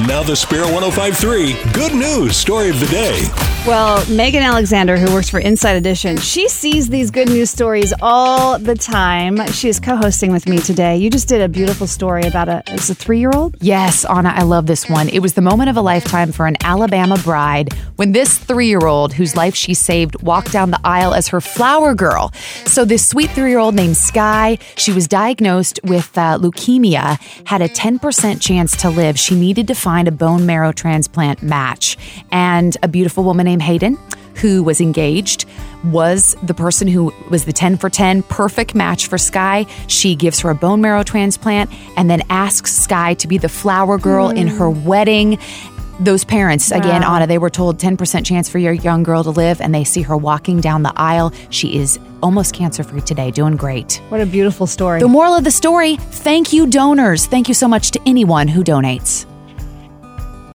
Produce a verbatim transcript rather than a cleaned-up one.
And now the Spare one oh five point three Good News Story of the Day. Well, Megan Alexander, who works for Inside Edition, she sees these good news stories all the time. She is co-hosting with me today. You just did a beautiful story about a, it's a three-year-old? Yes, Anna, I love this one. It was the moment of a lifetime for an Alabama bride when this three-year-old, whose life she saved, walked down the aisle as her flower girl. So this sweet three-year-old named Sky, she was diagnosed with uh, leukemia, had a ten percent chance to live. She needed to find a bone marrow transplant match. And a beautiful woman named Hayden, who was engaged, was the person who was the ten for ten perfect match for Sky. She gives her a bone marrow transplant and then asks Sky to be the flower girl mm. in her wedding. Those parents, wow. again, Anna, they were told ten percent chance for your young girl to live, and they see her walking down the aisle. She is almost cancer-free today, doing great. What a beautiful story. The moral of the story, thank you, donors. Thank you so much to anyone who donates.